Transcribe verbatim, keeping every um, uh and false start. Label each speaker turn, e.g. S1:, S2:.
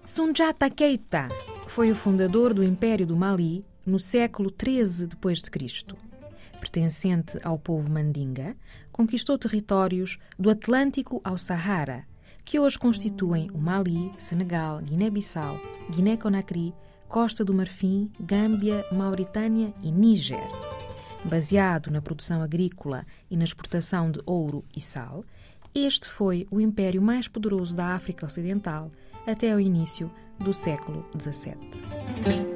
S1: Soundiata Keita foi o fundador do Império do Mali no século treze depois de Cristo. Pertencente ao povo Mandinga, conquistou territórios do Atlântico ao Sahara, que hoje constituem o Mali, Senegal, Guiné-Bissau, Guiné-Conakry, Costa do Marfim, Gâmbia, Mauritânia e Níger. Baseado na produção agrícola e na exportação de ouro e sal, este foi o império mais poderoso da África Ocidental até ao início do século dezassete.